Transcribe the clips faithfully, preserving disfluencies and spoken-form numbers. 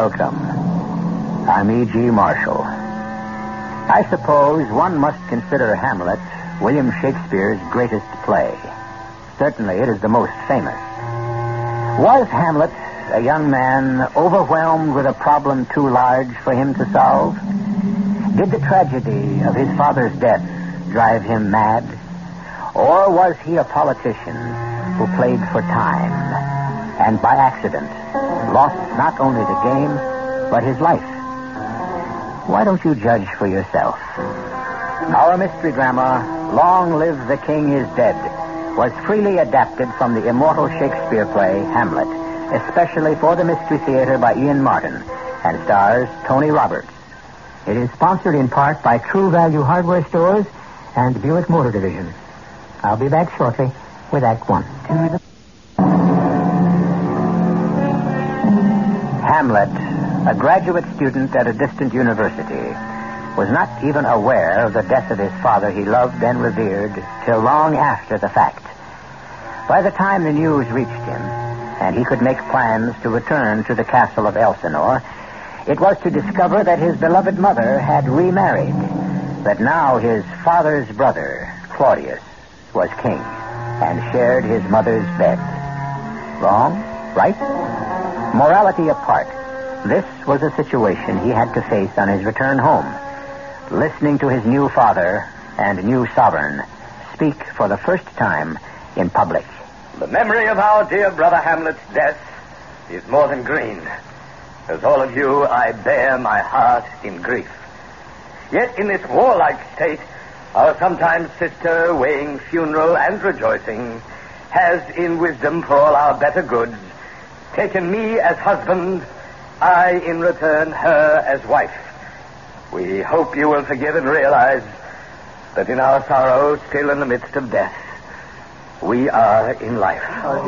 Welcome. I'm E G. Marshall. I suppose one must consider Hamlet William Shakespeare's greatest play. Certainly it is the most famous. Was Hamlet, a young man, overwhelmed with a problem too large for him to solve? Did the tragedy of his father's death drive him mad? Or was he a politician who played for time and by accident lost not only the game, but his life? Why don't you judge for yourself? Our mystery drama, Long Live the King is Dead, was freely adapted from the immortal Shakespeare play, Hamlet, especially for the Mystery Theater by Ian Martin, and stars Tony Roberts. It is sponsored in part by True Value Hardware Stores and Buick Motor Division. I'll be back shortly with Act One. Hamlet, a graduate student at a distant university, was not even aware of the death of his father he loved and revered till long after the fact. By the time the news reached him, and he could make plans to return to the castle of Elsinore, it was to discover that his beloved mother had remarried, that now his father's brother, Claudius, was king and shared his mother's bed. Wrong? Right? Morality apart, this was a situation he had to face on his return home, listening to his new father and new sovereign speak for the first time in public. The memory of our dear brother Hamlet's death is more than green. As all of you, I bear my heart in grief. Yet in this warlike state, our sometime sister, weighing funeral and rejoicing, has, in wisdom for all our better goods, taken me as husband, I, in return, her as wife. We hope you will forgive and realize that in our sorrow, still in the midst of death, we are in life.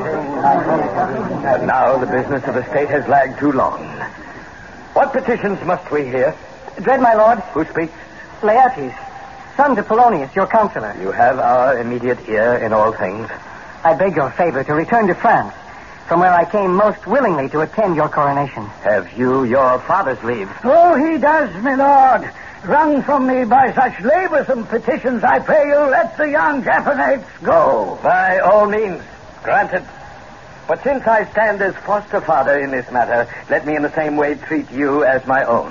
And now the business of the state has lagged too long. What petitions must we hear? Dread, my lord. Who speaks? Laertes, son to Polonius, your counselor. You have our immediate ear in all things. I beg your favor to return to France, from where I came most willingly to attend your coronation. Have you your father's leave? Oh, he does, my lord. Wrung from me by such laborsome petitions, I pray you let the young Japanese go. By all means, granted. But since I stand as foster father in this matter, let me in the same way treat you as my own.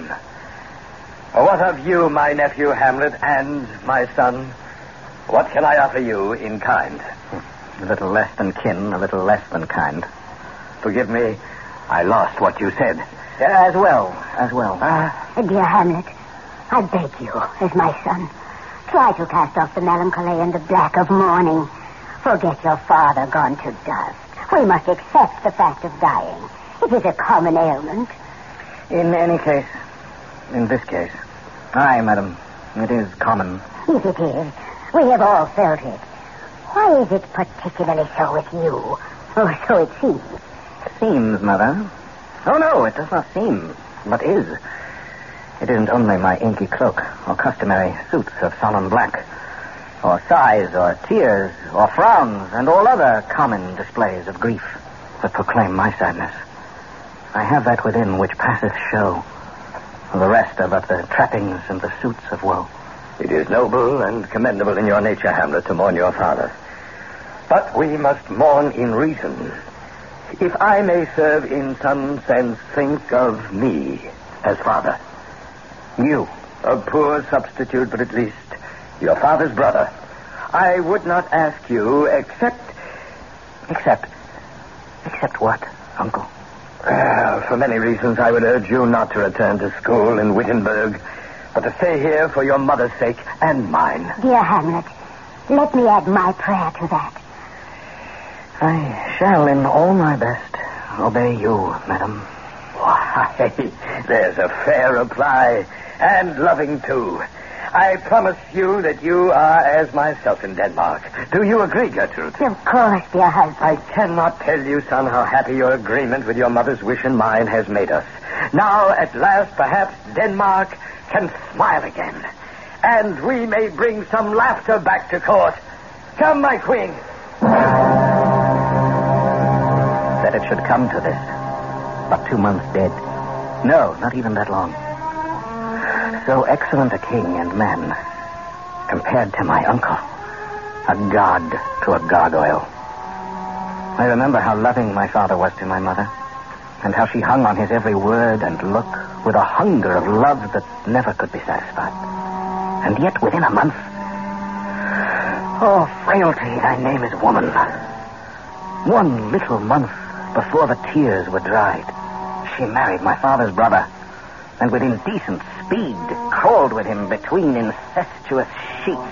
What of you, my nephew Hamlet, and my son? What can I offer you in kind? A little less than kin, a little less than kind. Forgive me, I lost what you said. As well, as well. Uh, Dear Hamlet, I beg you, as my son, try to cast off the melancholy and the black of mourning. Forget your father gone to dust. We must accept the fact of dying. It is a common ailment. In any case, in this case, aye, madam, it is common. Yes, it is. We have all felt it. Why is it particularly so with you? Or so it seems. Seems, mother? Oh, no, it does not seem, but is. It isn't only my inky cloak or customary suits of solemn black, or sighs or tears or frowns and all other common displays of grief that proclaim my sadness. I have that within which passeth show. The rest are but the trappings and the suits of woe. It is noble and commendable in your nature, Hamlet, to mourn your father. But we must mourn in reason. If I may serve in some sense, think of me as father. You, a poor substitute, but at least your father's brother. I would not ask you except... Except? Except what, Uncle? Uh, for many reasons, I would urge you not to return to school in Wittenberg, but to stay here for your mother's sake and mine. Dear Hamlet, let me add my prayer to that. I shall, in all my best, obey you, madam. Why, there's a fair reply, and loving, too. I promise you that you are as myself in Denmark. Do you agree, Gertrude? Of course, dear husband. I cannot tell you, son, how happy your agreement with your mother's wish and mine has made us. Now, at last, perhaps Denmark can smile again, and we may bring some laughter back to court. Come, my queen. That it should come to this, but two months dead, No, not even that long. So excellent a king and man, compared to my uncle, a god to a gargoyle. I remember how loving my father was to my mother, and how she hung on his every word and look with a hunger of love that never could be satisfied. And yet, within a month... Oh, frailty, thy name is woman. One little month before the tears were dried, she married my father's brother, and with indecent speed crawled with him between incestuous sheets.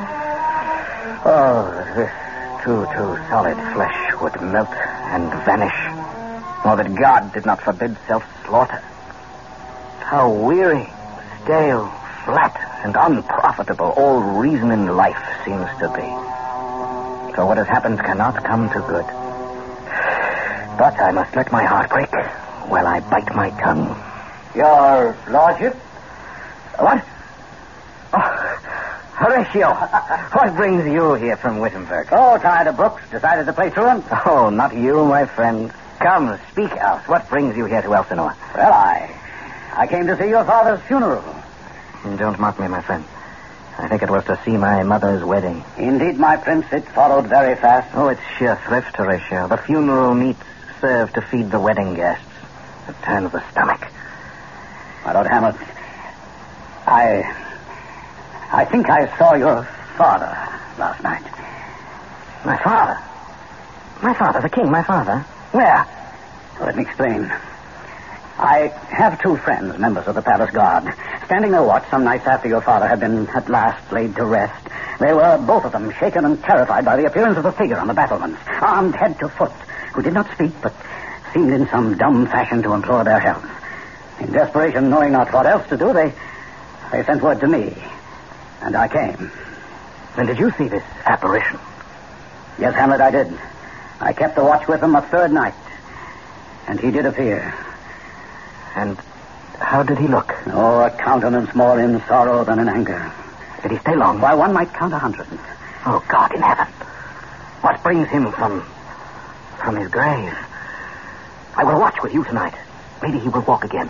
Oh, this too, too solid flesh would melt and vanish, or that God did not forbid self-slaughter. How weary, stale, flat, and unprofitable all reason in life seems to be. So what has happened cannot come to good. But I must let my heart break while I bite my tongue. Your lordship? What? Oh, Horatio, what brings you here from Wittenberg? Oh, tired of books. Decided to play truant. Oh, not you, my friend. Come, speak out. What brings you here to Elsinore? Well, I... I came to see your father's funeral. Don't mock me, my friend. I think it was to see my mother's wedding. Indeed, my prince, it followed very fast. Oh, it's sheer thrift, Horatio. The funeral meats serve to feed the wedding guests. It turns the stomach. My Lord Hamlet, I... I think I saw your father last night. My father? My father, the king, my father? Where? Let me explain. I have two friends, members of the palace guard, standing their watch some nights after your father had been at last laid to rest. They were, both of them, shaken and terrified by the appearance of a figure on the battlements, armed head to foot, who did not speak, but seemed in some dumb fashion to implore their help. In desperation, knowing not what else to do, they, they sent word to me, and I came. Then did you see this apparition? Yes, Hamlet, I did. I kept the watch with them a third night, and he did appear. And how did he look? Oh, a countenance more in sorrow than in anger. Did he stay long? Why, one might count a hundred. Oh, God in heaven. What brings him from... from his grave? I will watch with you tonight. Maybe he will walk again.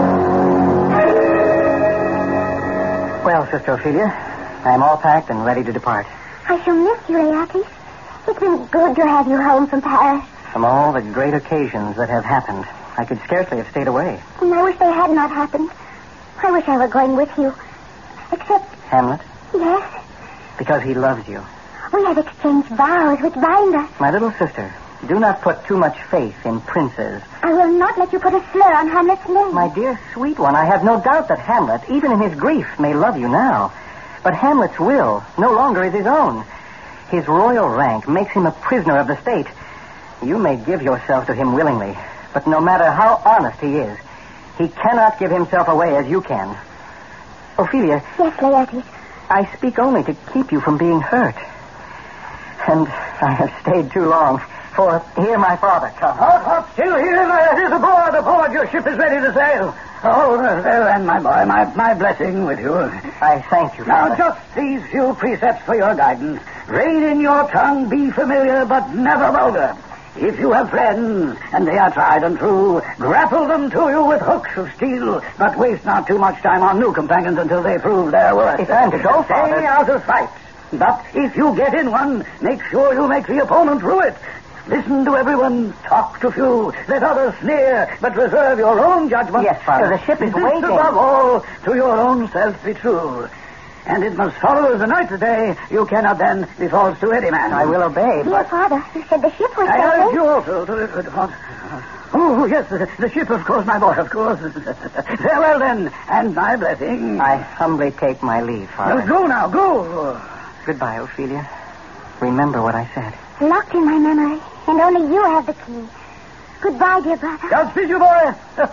Well, Sister Ophelia, I am all packed and ready to depart. I shall miss you, Laertes. It's been good to have you home from Paris. From all the great occasions that have happened, I could scarcely have stayed away. And I wish they had not happened. I wish I were going with you. Except... Hamlet? Yes? Because he loves you. We have exchanged vows which bind us. My little sister, do not put too much faith in princes. I will not let you put a slur on Hamlet's name. My dear sweet one, I have no doubt that Hamlet, even in his grief, may love you now. But Hamlet's will no longer is his own. His royal rank makes him a prisoner of the state. You may give yourself to him willingly, but no matter how honest he is, he cannot give himself away as you can. Ophelia... Yes, Laertes. I speak only to keep you from being hurt. And I have stayed too long, for here my father comes. Halt, halt, still here, Laertes. Aboard, aboard. Your ship is ready to sail. Oh, well, then, my boy, my, my blessing with you. I thank you, Now, Father. just these few precepts for your guidance. Rein in your tongue, be familiar, but never vulgar. If you have friends, and they are tried and true, grapple them to you with hooks of steel, but waste not too much time on new companions until they prove their worth. If I'm to go, Father... Stay out of sight. But if you get in one, make sure you make the opponent rue it. Listen to everyone, talk to few, let others sneer, but reserve your own judgment. Yes, Father, the ship is This waiting. above all, to your own self be true. And it must follow as the night today. You cannot then be false to any man. I will obey, Dear but... Father, you said the ship was I urge sailing. you also to... to oh, yes, the, the ship, of course, my boy, of course. Farewell, then, and my blessing. I humbly take my leave, Father. Now, go now, go. Goodbye, Ophelia. Remember what I said. Locked in my memory, and only you have the key. Goodbye, dear brother. Godspeed, you boy.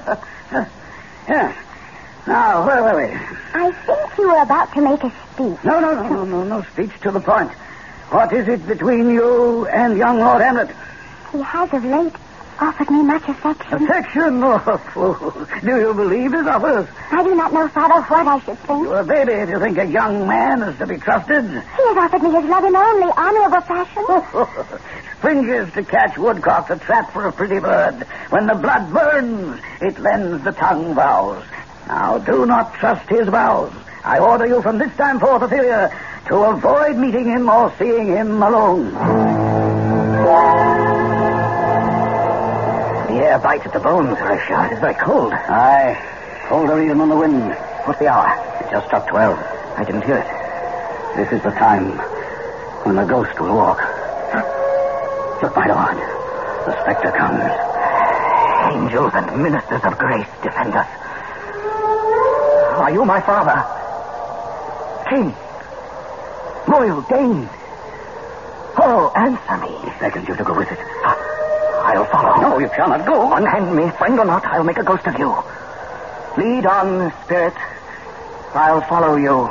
Yeah. Now, where were we? I think you were about to make a speech. No, no, no, no, no, no speech to the point. What is it between you and young Lord Hamlet? He has of late offered me much affection. Affection? Oh, fool. Do you believe his offers? I do not know, Father, what I should think. You're a baby if you think a young man is to be trusted. He has offered me his love in only honorable fashion. Fringes to catch woodcock, a trap for a pretty bird. When the blood burns, it lends the tongue vows. Now, do not trust his vows. I order you from this time forth, Ophelia, to avoid meeting him or seeing him alone. The air bites at the bones, Horatio. It is very cold. Aye. Colder even than the wind. What's the hour? It just struck twelve. I didn't hear it. This is the time when the ghost will walk. Look, my lord. The spectre comes. Angels and ministers of grace defend us. Are you my father? King? Royal Dane? Oh, answer me. He beckons you to go with it. I'll follow. No, you shall not go. Unhand me, friend or not, I'll make a ghost of you. Lead on, spirit. I'll follow you.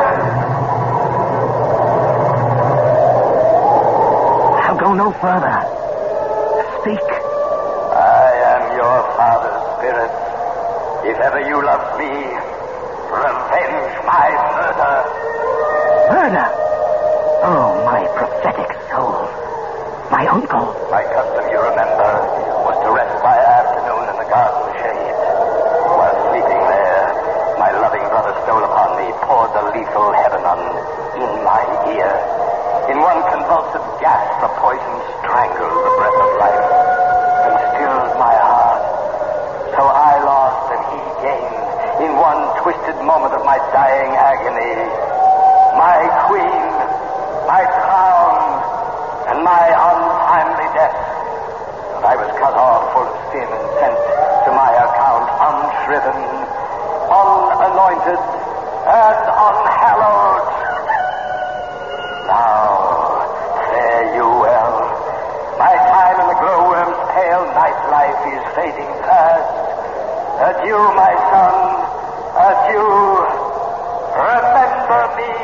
I'll go no further. Speak. I am your father's spirit. If ever you loved me, revenge my murder. Murder? Oh, my prophetic soul. My uncle. My custom, you remember, was to rest by afternoon in the garden shade. While sleeping there, my loving brother stole upon me, poured the lethal heavenon in my ear. In one convulsive gasp, the poison strangled the breath of life and stilled my heart. So I lost and he gained in one twisted moment of my dying agony. My queen, my crown, and my untimely death. And I was cut off full of sin and sent to my account unshriven, unanointed, and unhallowed. Now, fare you well. My time in the glowworm's pale night life is fading fast. Adieu, my son. Adieu. Remember me.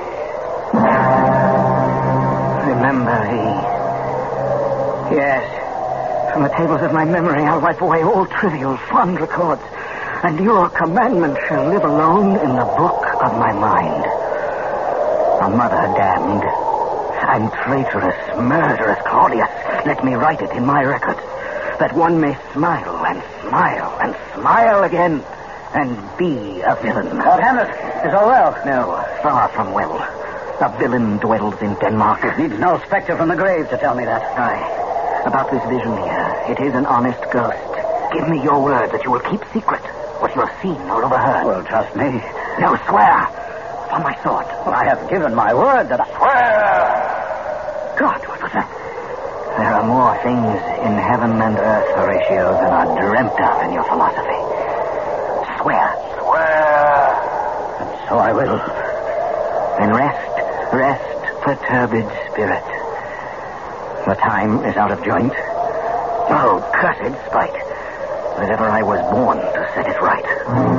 Remember thee. Yes. From the tables of my memory, I'll wipe away all trivial, fond records. And your commandment shall live alone in the book of my mind. A mother damned. And traitorous, murderous Claudius. Let me write it in my records. That one may smile and smile and smile again. And be a villain. Lord Hamlet, is all well? No, far from well. A villain dwells in Denmark. It needs no spectre from the grave to tell me that. Aye. About this vision here, it is an honest ghost. Give me your word that you will keep secret what you have seen or overheard. Well, trust me. No, swear. Upon my sword. Well, I have given my word that I... Swear! God, what was that? There are more things in heaven and earth, Horatio, than are dreamt of in your philosophy. Swear. Swear! And so I will. Then rest, rest, perturbed spirit. The time is out of joint. Oh, cursed spite, that ever I was born to set it right.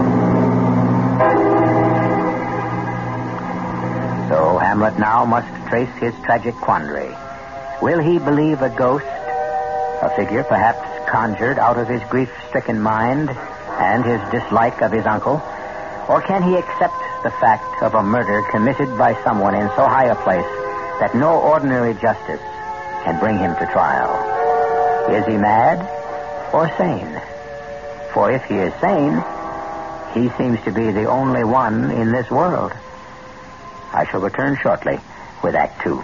So Hamlet now must trace his tragic quandary. Will he believe a ghost, a figure perhaps conjured out of his grief-stricken mind and his dislike of his uncle? Or can he accept the fact of a murder committed by someone in so high a place that no ordinary justice can bring him to trial? Is he mad or sane? For if he is sane, he seems to be the only one in this world. I shall return shortly with Act Two.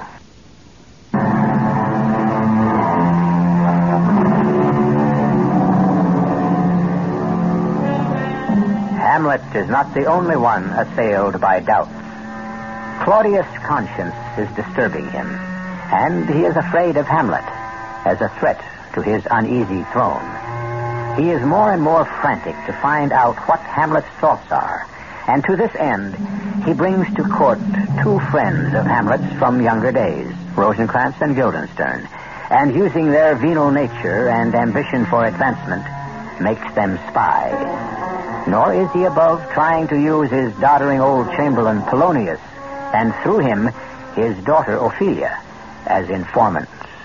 Hamlet is not the only one assailed by doubt. Claudius' conscience is disturbing him, and he is afraid of Hamlet as a threat to his uneasy throne. He is more and more frantic to find out what Hamlet's thoughts are, and to this end, he brings to court two friends of Hamlet's from younger days, Rosencrantz and Guildenstern, and using their venal nature and ambition for advancement, makes them spy. Nor is he above trying to use his doddering old chamberlain Polonius, and through him, his daughter Ophelia, as informants.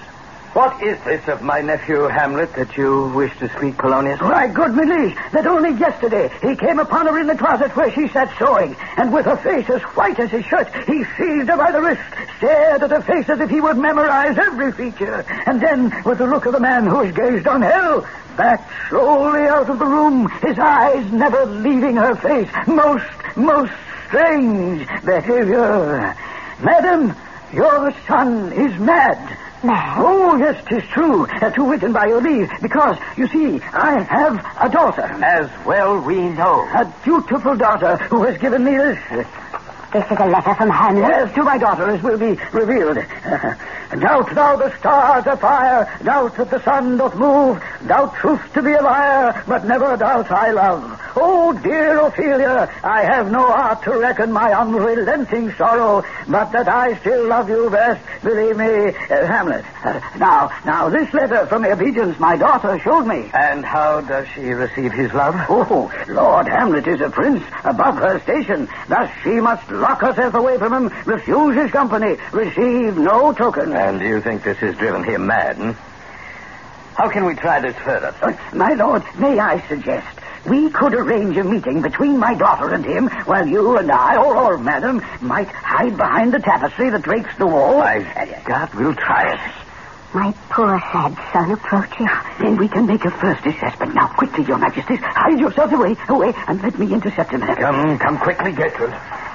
What is this of my nephew Hamlet that you wish to speak, Polonius? Why, good me liege, that only yesterday he came upon her in the closet where she sat sewing, and with her face as white as his shirt, he seized her by the wrist, stared at her face as if he would memorize every feature, and then, with the look of a man who has gazed on hell, backed slowly out of the room, his eyes never leaving her face. Most, most strange behavior. Madam, your son is mad. Mad? Oh, yes, 'tis true. Uh, to wit and by your leave, because, you see, I have a daughter. As well we know. A dutiful daughter who has given me this. This is a letter from Hamlet? Yes, to my daughter, as will be revealed. Uh, doubt thou the stars afire, doubt that the sun doth move, doubt truth to be a liar, but never doubt I love. Oh, dear Ophelia, I have no art to reckon my unrelenting sorrow, but that I still love you best, believe me, uh, Hamlet. Uh, now, now, this letter from obedience my daughter showed me. And how does she receive his love? Oh, Lord Hamlet is a prince above her station. Thus she must lock herself away from him, refuse his company, receive no token. And you think this has driven him mad, hmm? How can we try this further? Uh, my lord, may I suggest we could arrange a meeting between my daughter and him, while you and I, or, or madam, might hide behind the tapestry that drapes the wall. By God, we'll try it. My poor sad son approaches. Then we can make a first assessment. Now, quickly, your majesties, hide yourselves away, away, and let me intercept him. Come, come quickly, Gertrude.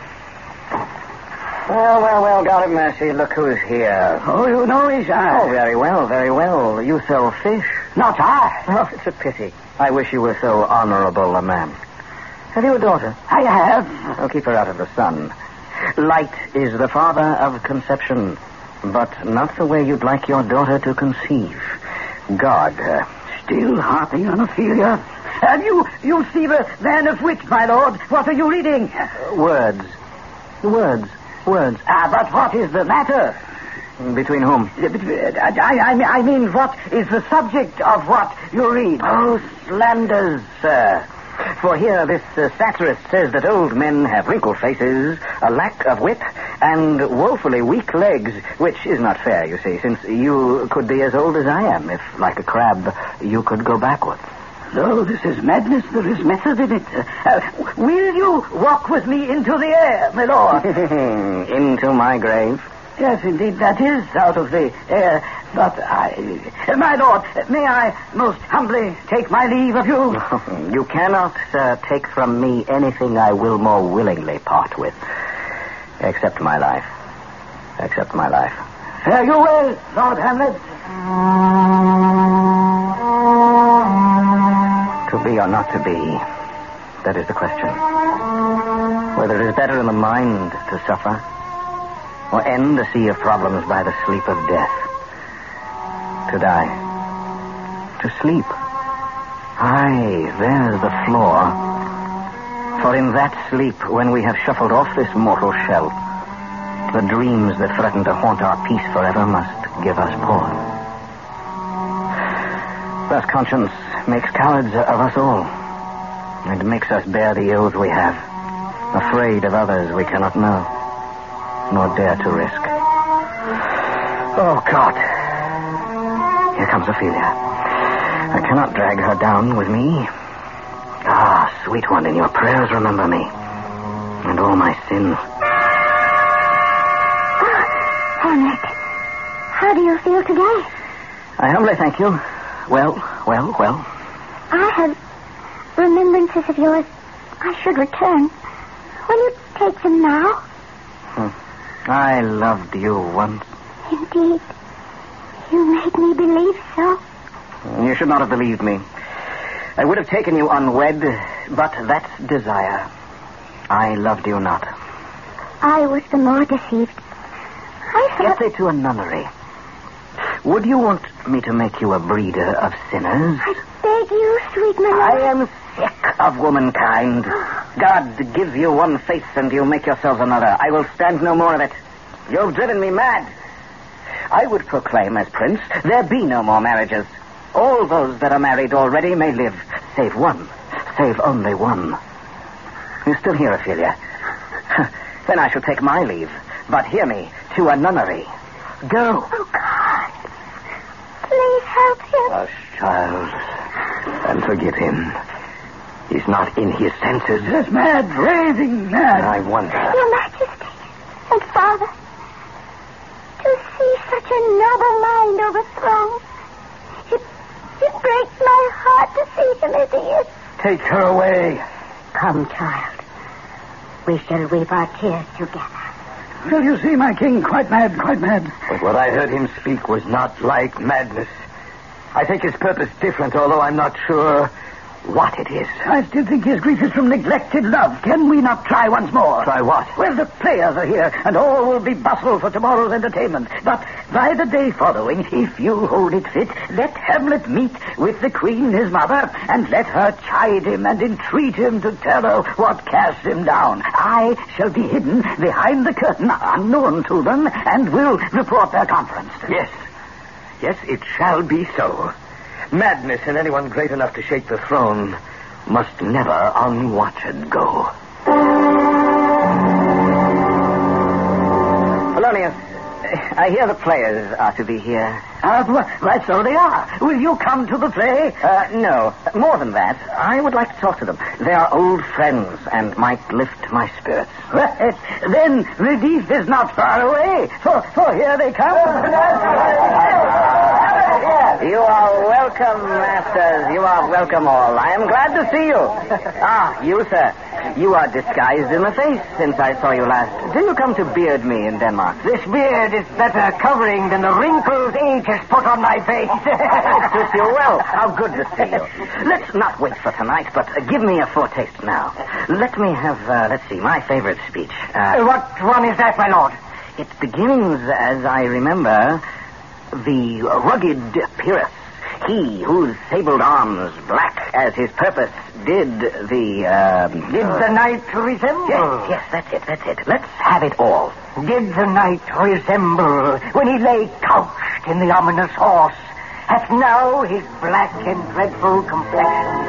Well, well, well, God of mercy, look who's here. Oh, you know he's I. Oh, very well, very well. You sell fish? Not I. Oh, it's a pity. I wish you were so honorable a man. Have you a daughter? I have. I'll keep her out of the sun. Light is the father of conception, but not the way you'd like your daughter to conceive. God. Uh, Still harping on Ophelia. Have you, you see the van of wit, my lord? What are you reading? uh, words. Words. Words. Ah, but what is the matter? Between whom? I, I, I mean, what is the subject of what you read? Oh, slanders, sir. For here this uh, satirist says that old men have wrinkled faces, a lack of wit, and woefully weak legs, which is not fair, you see, since you could be as old as I am if, like a crab, you could go backwards. No, this is madness. There is method in it. Uh, uh, will you walk with me into the air, my lord? Into my grave? Yes, indeed, that is out of the air. But I... Uh, my lord, may I most humbly take my leave of you? You cannot, sir, take from me anything I will more willingly part with. Except my life. Except my life. Fare you well, Lord Hamlet. To be or not to be, that is the question. Whether it is better in the mind to suffer, or end a sea of problems by the sleep of death. To die. To sleep. Aye, there's the flaw. For in that sleep, when we have shuffled off this mortal shell, the dreams that threaten to haunt our peace forever must give us pause. Thus conscience makes cowards of us all, and makes us bear the ills we have, afraid of others we cannot know, nor dare to risk. Oh, God. Here comes Ophelia. I cannot drag her down with me. Ah, sweet one, in your prayers remember me, and all my sins. Hamlet, how do you feel today? I humbly thank you. Well, well, well. I have remembrances of yours. I should return. Will you take them now? Hmm. I loved you once. Indeed. You made me believe so. You should not have believed me. I would have taken you unwed, but that's desire. I loved you not. I was the more deceived. I thought... Get thee to a nunnery. Would you want me to make you a breeder of sinners? I beg you, sweet my lord. I am sick of womankind. God gives you one face and you make yourselves another. I will stand no more of it. You've driven me mad. I would proclaim as prince, there be no more marriages. All those that are married already may live, save one, save only one. You still here, Ophelia? Then I shall take my leave. But hear me, to a nunnery. Go. Oh, God. Hamlet. Hush, child, and forgive him. He's not in his senses. He's mad, raving mad. I wonder. Your Majesty and Father, to see such a noble mind overthrown, it, it breaks my heart to see him as he is. Take her away. Come, child. We shall weep our tears together. Will you see my king quite mad, quite mad? But what I heard him speak was not like madness. I think his purpose different, although I'm not sure what it is. I still think his grief is from neglected love. Can we not try once more? Try what? Well, the players are here, and all will be bustle for tomorrow's entertainment. But by the day following, if you hold it fit, let Hamlet meet with the queen, his mother, and let her chide him and entreat him to tell her what cast him down. I shall be hidden behind the curtain, unknown to them, and will report their conference. Yes. Yes, it shall be so. Madness in anyone great enough to shake the throne must never unwatched go. Polonius, I hear the players are to be here. Uh, why, so they are. Will you come to the play? Uh, no. More than that, I would like to talk to them. They are old friends and might lift my spirits. Well, then relief is not far away, for, for here they come. You are welcome, masters. You are welcome all. I am glad to see you. Ah, you, sir. You are disguised in the face since I saw you last. Did you come to beard me in Denmark? This beard is better covering than the wrinkles age has put on my face. It suits you well. How good to see you. Let's not wait for tonight, but uh, give me a foretaste now. Let me have, uh, let's see, my favorite speech. Uh, what one is that, my lord? It begins, as I remember, the rugged Pyrrhus, he whose sabled arms, black as his purpose, did the, um... Did the knight resemble? Yes, yes, that's it, that's it. Let's have it all. Did the knight resemble when he lay couched in the ominous horse, hath now his black and dreadful complexion?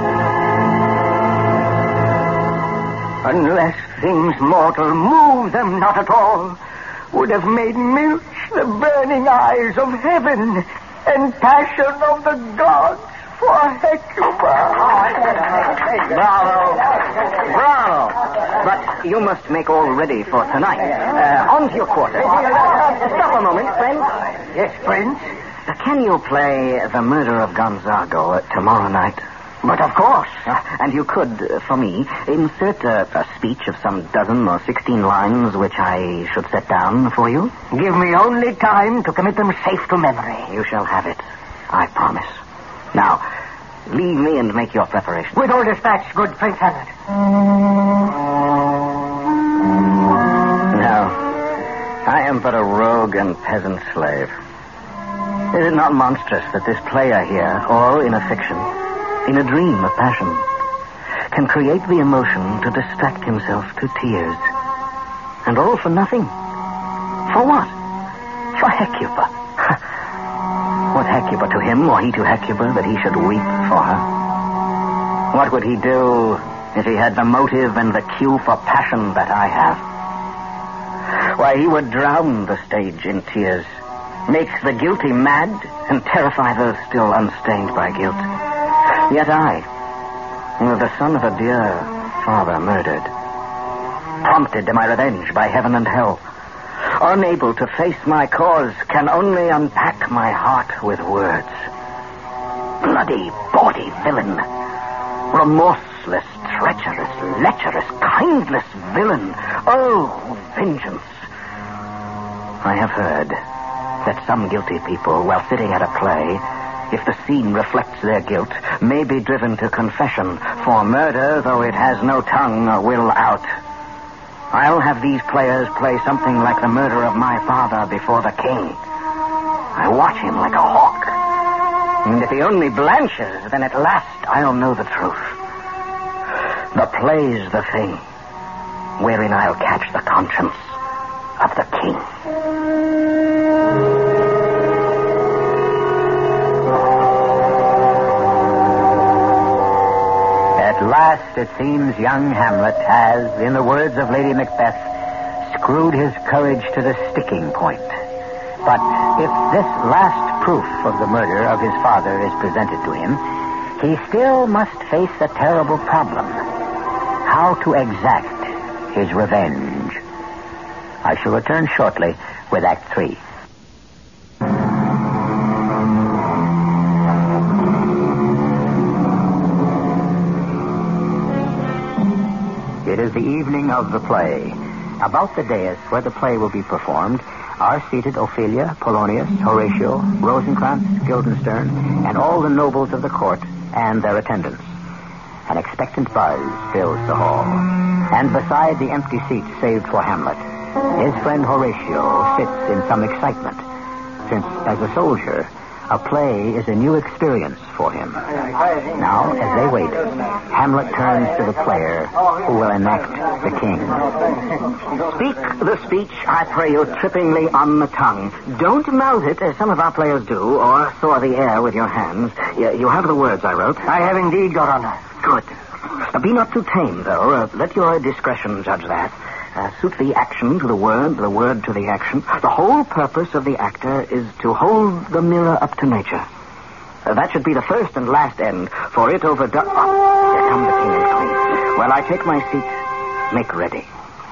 Unless things mortal move them not at all, would have made milch the burning eyes of heaven and passion of the gods for Hecuba. Bravo. Bravo. But you must make all ready for tonight. Uh, on to your quarters. Stop a moment, friend. Yes, Prince? Uh, can you play The Murder of Gonzago uh, tomorrow night? But of course. Uh, and you could, uh, for me, insert a, a speech of some dozen or sixteen lines which I should set down for you. Give me only time to commit them safe to memory. You shall have it. I promise. Now, leave me and make your preparations. With all dispatch, good Prince Hamlet. No. I am but a rogue and peasant slave. Is it not monstrous that this player here, all in a fiction, in a dream of passion, can create the emotion to distract himself to tears? And all for nothing. For what? For Hecuba. What Hecuba to him, or he to Hecuba, that he should weep for her? What would he do if he had the motive and the cue for passion that I have? Why, he would drown the stage in tears, make the guilty mad, and terrify those still unstained by guilt. Yet I, the son of a dear father murdered, prompted to my revenge by heaven and hell, unable to face my cause, can only unpack my heart with words. Bloody, bawdy villain, remorseless, treacherous, lecherous, kindless villain, oh, vengeance. I have heard that some guilty people, while sitting at a play, if the scene reflects their guilt, may be driven to confession, for murder, though it has no tongue, will out. I'll have these players play something like the murder of my father before the king. I watch him like a hawk. And if he only blanches, then at last I'll know the truth. The play's the thing, wherein I'll catch the conscience of the king. At last, it seems, young Hamlet has, in the words of Lady Macbeth, screwed his courage to the sticking point. But if this last proof of the murder of his father is presented to him, he still must face a terrible problem: how to exact his revenge. I shall return shortly with Act Three. It is the evening of the play. About the dais where the play will be performed are seated Ophelia, Polonius, Horatio, Rosencrantz, Guildenstern, and all the nobles of the court and their attendants. An expectant buzz fills the hall. And beside the empty seat saved for Hamlet, his friend Horatio sits in some excitement, since as a soldier, a play is a new experience for him. Now, as they wait, Hamlet turns to the player who will enact the king. Speak the speech, I pray you, trippingly on the tongue. Don't mouth it, as some of our players do, or saw the air with your hands. You, you have the words I wrote. I have indeed, Your Honor. Good. Uh, be not too tame, though. Uh, let your discretion judge that. Uh, suit the action to the word, the word to the action. The whole purpose of the actor is to hold the mirror up to nature. Uh, that should be the first and last end, for it overdone... Oh, here come the king and queen. While I take my seat, make ready.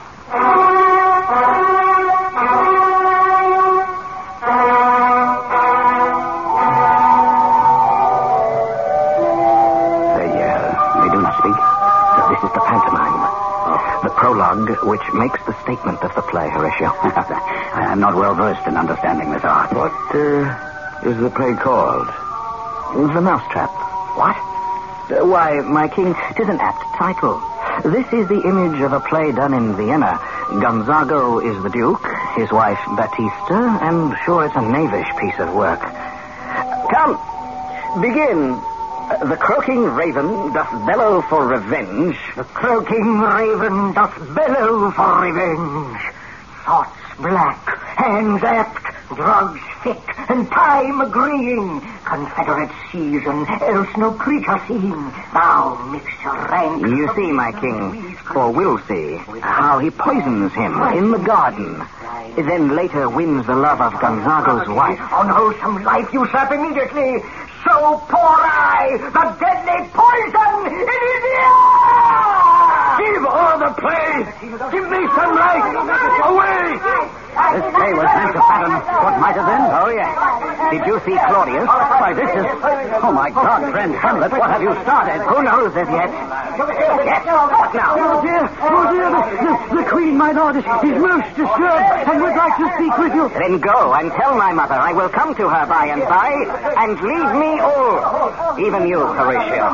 They, uh, they do not speak. Uh, this is the pantomime. The prologue, which makes the statement of the play, Horatio. I am not well versed in understanding this art. What uh, is the play called? The Mousetrap. What? Uh, why, my king, 'tis an apt title. This is the image of a play done in Vienna. Gonzago is the duke, his wife Batista, and sure it's a knavish piece of work. Come, begin. Uh, the croaking raven doth bellow for revenge. The croaking raven doth bellow for revenge. Thoughts black, hands apt, drugs fit, and time agreeing. Confederate season, else no creature seen. Thou mix your rank. You see, my king, or will see, how he poisons him in the garden. Then later wins the love of Gonzago's wife. Unwholesome life usurp immediately. So pour I the deadly poison in his ear! Give all the play! Give me some light! Away! This play was meant to fathom what might have been. Oh, yes. Did you see Claudius? Why, this is... Oh, my God, friend Hamlet, what have you started? Who knows as yet? Yes, what now? Oh, dear, oh, dear, the, the, the Queen, my lord, is, is most disturbed and would like to speak with you. Then go and tell my mother I will come to her by and by, and leave me all, even you, Horatio.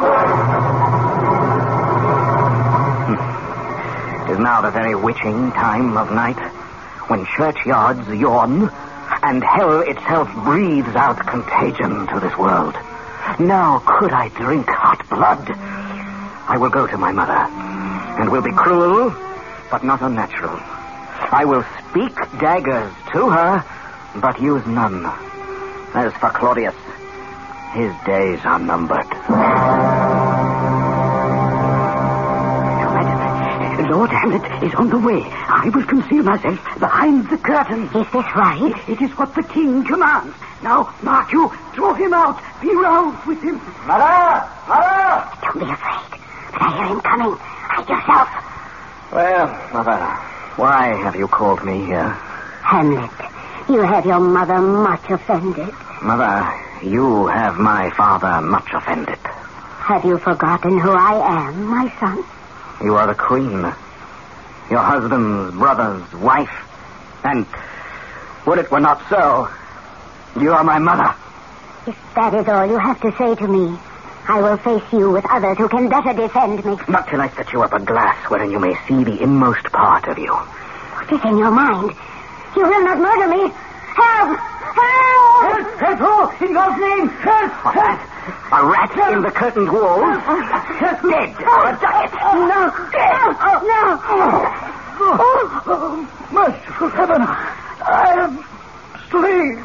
It is now the very witching time of night, when churchyards yawn, and hell itself breathes out contagion to this world. Now could I drink hot blood, I will go to my mother, and will be cruel, but not unnatural. I will speak daggers to her, but use none. As for Claudius, his days are numbered. Lord Hamlet is on the way. I will conceal myself behind the curtain. Is this right? It, it is what the king commands. Now, mark you, draw him out. Be round with him. Mother! Mother! Don't be afraid. But I hear him coming. Hide yourself. Well, mother, why have you called me here? Hamlet, you have your mother much offended. Mother, you have my father much offended. Have you forgotten who I am, my son? You are the queen, your husband's brother's wife, and, would it were not so, you are my mother. If that is all you have to say to me, I will face you with others who can better defend me. Not till I set you up a glass wherein you may see the inmost part of you. What is in your mind? You will not murder me. Help! Help! Help! Help! Oh, in God's name! Help! Help! A rat in the curtained walls? Dead or a ducat? No! Dead! No! Oh, oh, merciful heaven! I am slain.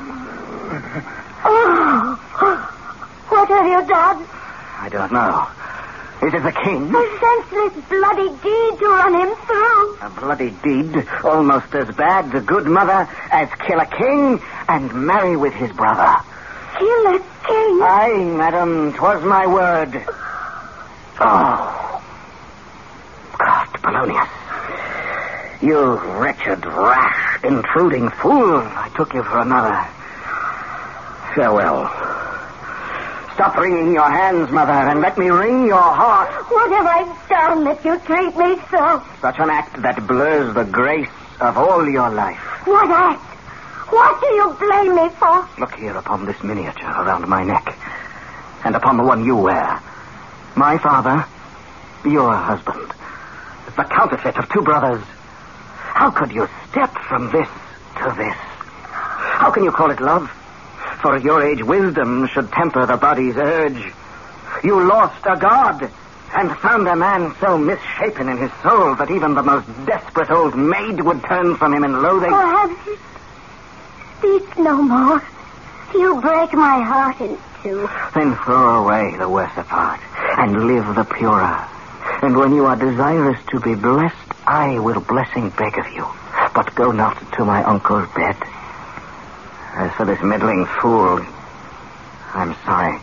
Oh, what have you done? I don't know. Is it the king? A senseless, bloody deed to run him through. A bloody deed, almost as bad, the good mother, as kill a king and marry with his brother. kill the king. Aye, madam, 'twas my word. Oh. God, Polonius. You wretched, rash, intruding fool. I took you for another. Farewell. Stop wringing your hands, mother, and let me wring your heart. What have I done that you treat me so? Such an act that blurs the grace of all your life. What act? What do you blame me for? Look here upon this miniature around my neck, and upon the one you wear. My father, your husband. The counterfeit of two brothers. How could you step from this to this? How can you call it love? For at your age, wisdom should temper the body's urge. You lost a god and found a man so misshapen in his soul that even the most desperate old maid would turn from him in loathing. Oh, Hamlet, speak no more. You break my heart in two. Then throw away the worser part and live the purer. And when you are desirous to be blessed, I will blessing beg of you. But go not to my uncle's bed. As for this meddling fool, I'm sorry.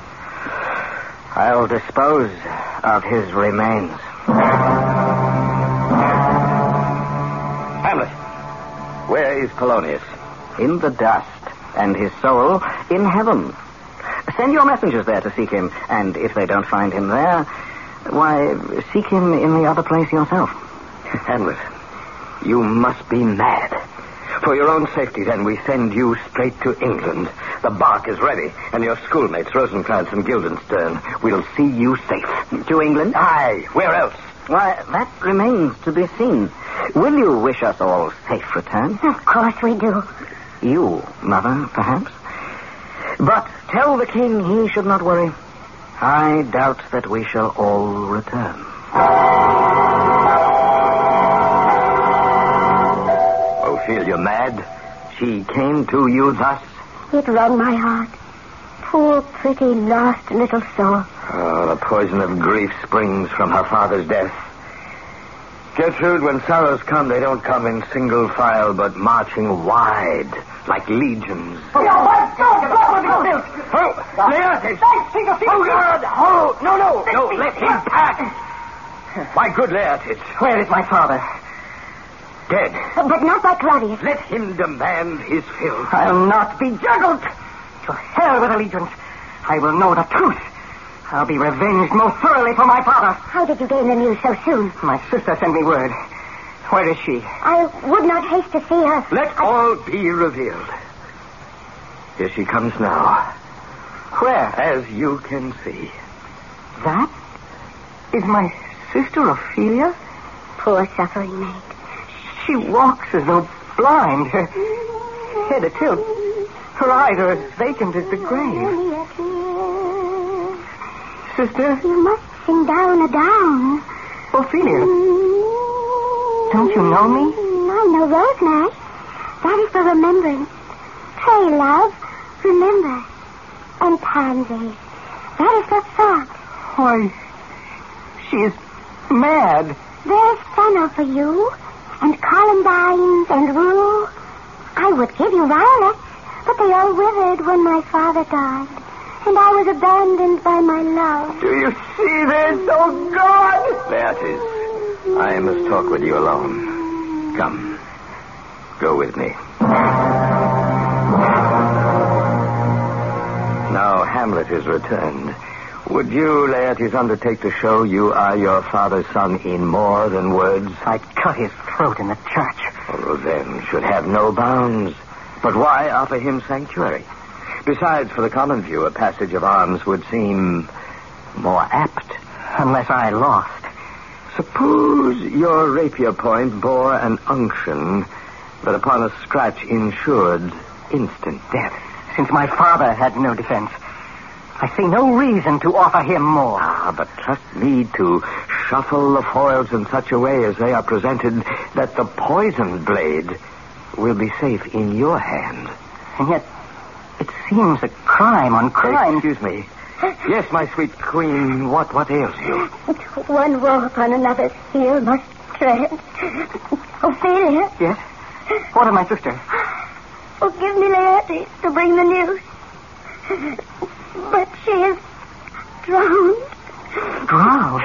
I'll dispose of his remains. Hamlet, where is Polonius? In the dust, and his soul in heaven. Send your messengers there to seek him, and if they don't find him there, why, seek him in the other place yourself. Hamlet, you must be mad. For your own safety, then, we send you straight to England. The bark is ready, and your schoolmates, Rosencrantz and Guildenstern, will see you safe. To England? Aye, where else? Why, that remains to be seen. Will you wish us all safe return? Of course we do. You, mother, perhaps? But tell the king he should not worry. I doubt that we shall all return. Ophelia mad? She came to you thus? It wrung my heart. Poor, pretty, lost little soul. Oh, the poison of grief springs from her father's death. Gertrude, when sorrows come, they don't come in single file, but marching wide, like legions. Oh, my God! Oh, Laertes! Oh, God! Oh, no, no, no, let him pass! My good Laertes. Where is my father? Dead. But not by Claudius. Let him demand his fill. I'll not be juggled. To hell with allegiance. I will know the truth. I'll be revenged most thoroughly for my father. How did you gain the news so soon? My sister sent me word. Where is she? I would not haste to see her. Let I... all be revealed. Here she comes now. Where? As you can see. That is my sister Ophelia? Poor suffering maid. She walks as though blind. Her head a tilt. Her eyes are as vacant as the grave. Sister? You must sing down a down. Ophelia. Don't you know me? I know Rosemary. That is for remembrance. Pray, love, remember. And pansy. That is for thought. Why, she is mad. There's fennel for you, and columbines and rue. I would give you violets, but they all withered when my father died, and I was abandoned by my love. Do you see this? Oh, God! Laertes, I must talk with you alone. Come, go with me. Now Hamlet is returned. Would you, Laertes, undertake to show you are your father's son in more than words? I'd cut his throat in the church. Oh, revenge should have no bounds. But why offer him sanctuary? Besides, for the common view, a passage of arms would seem more apt. Unless I lost. Suppose your rapier point bore an unction that upon a scratch ensured instant death. Since my father had no defense, I see no reason to offer him more. Ah, but trust me to shuffle the foils in such a way as they are presented that the poisoned blade will be safe in your hand. And yet, it seems a crime on crime. Excuse me. Yes, my sweet queen, what, what ails you? One woe upon another's heel must tread. Ophelia. Yes? What of my sister? Oh, give me Laertes to bring the news. But she is drowned. Drowned?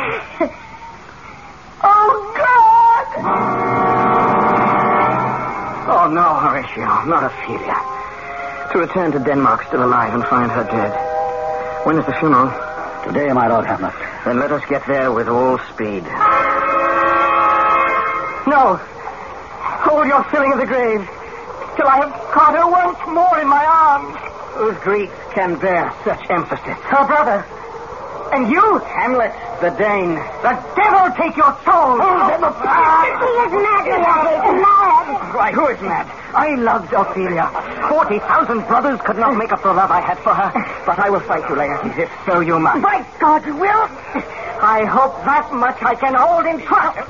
Oh, God! Oh, no, Horatio, not Ophelia. To return to Denmark still alive and find her dead. When is the funeral? Today, my Lord Hamlet. Then let us get there with all speed. No. Hold your filling of the grave till I have caught her once more in my arms. Whose grief can bear such emphasis? Her brother. And you, Hamlet, the Dane. The devil take your soul. Oh, devil. He is mad, Leon. Mad. Why, who is mad? I loved Ophelia. Forty thousand brothers could not make up the love I had for her. But I will fight you, Laertes, if so you must. By God, you will. I hope that much I can hold in trust.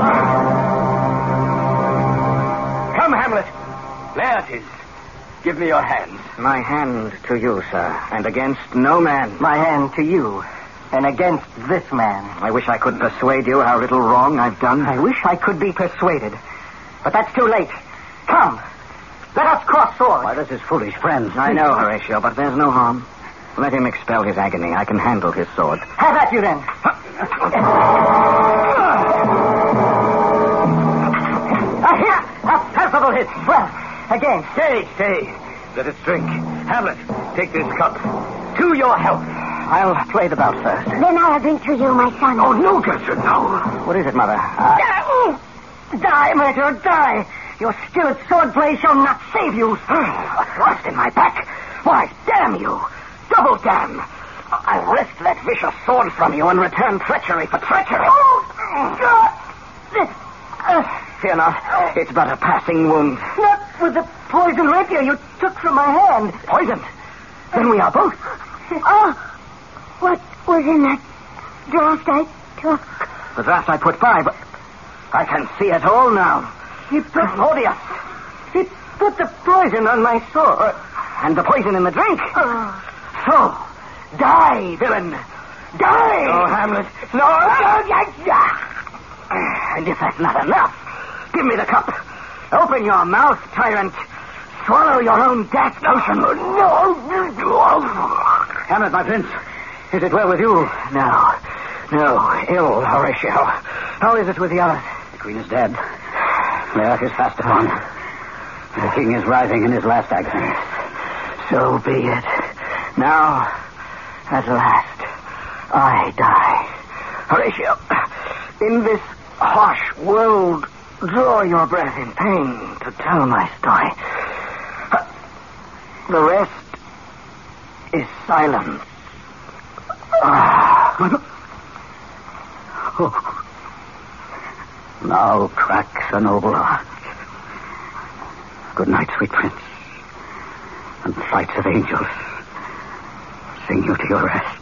Come, Hamlet. Laertes, give me your hands. My hand to you, sir, and against no man. My hand to you, and against this man. I wish I could persuade you how little wrong I've done. I wish I could be persuaded. But that's too late. Come, let us cross swords. Why, this is foolish, friends. I know, Horatio, but there's no harm. Let him expel his agony. I can handle his sword. Have at you, then. Ah, here! A palpable hit. Well, again. Stay, stay. Let us drink. Hamlet, take this cup. To your health. I'll play the bout first. Then I'll drink to you, my son. Oh, no, Gertrude, no. What is it, Mother? Uh, die, murderer, die. Your skilled swordplay shall not save you. A thrust in my back. Why, damn you. Double damn. I'll wrest that vicious sword from you and return treachery for treachery. Oh, God. Uh, Fear not. It's but a passing wound. Not with the poison rapier you took from my hand. Poisoned? Then we are both. Oh, what was in that draught I took? The draught I put by, but I can see it all now. He put Claudius. He put the poison on my sword. And the poison in the drink. Oh. So, die, villain. Die! No, Hamlet. No, and if that's not enough, give me the cup. Open your mouth, tyrant. Swallow your own death potion. No. Hamlet, my prince, is it well with you? No. No, ill, Horatio. How is it with the others? The queen is dead. Laertes is fast upon. The king is writhing in his last agony. So be it. Now, at last, I die. Horatio, in this harsh world, draw your breath in pain to tell my story. The rest is silence. Ah. Oh. Now cracks a noble heart. Good night, sweet prince. And flights of angels sing you to your rest.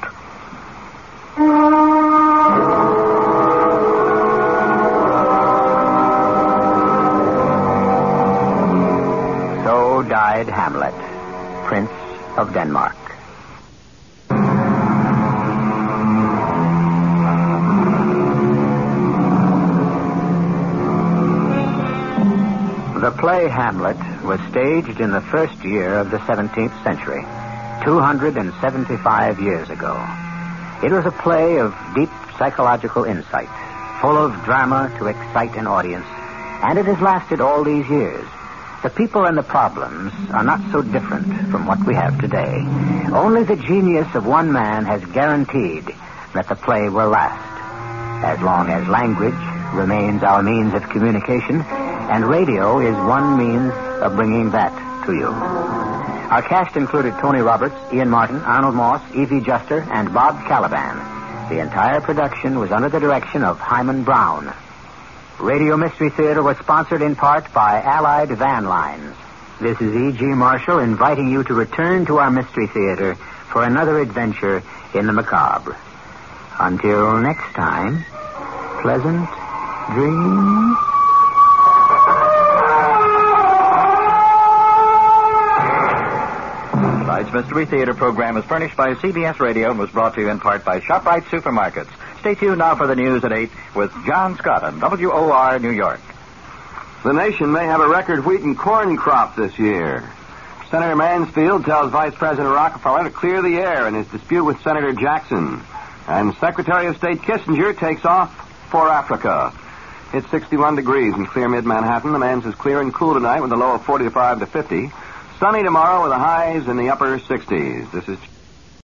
So died Hamlet, Prince of Denmark. The play Hamlet was staged in the first year of the seventeenth century, two hundred seventy-five years ago. It was a play of deep psychological insight, full of drama to excite an audience, and it has lasted all these years. The people and the problems are not so different from what we have today. Only the genius of one man has guaranteed that the play will last, as long as language remains our means of communication, and radio is one means of bringing that to you. Our cast included Tony Roberts, Ian Martin, Arnold Moss, Evie Juster, and Bob Caliban. The entire production was under the direction of Hyman Brown. Radio Mystery Theater was sponsored in part by Allied Van Lines. This is E G. Marshall inviting you to return to our Mystery Theater for another adventure in the macabre. Until next time, pleasant dreams. Tonight's Mystery Theater program is furnished by C B S Radio and was brought to you in part by ShopRite Supermarkets. Stay tuned now for the news at eight with John Scott on W O R New York. The nation may have a record wheat and corn crop this year. Senator Mansfield tells Vice President Rockefeller to clear the air in his dispute with Senator Jackson. And Secretary of State Kissinger takes off for Africa. It's sixty-one degrees in clear mid-Manhattan. The man says clear and cool tonight with a low of forty-five to fifty. Sunny tomorrow with the highs in the upper sixties. This is...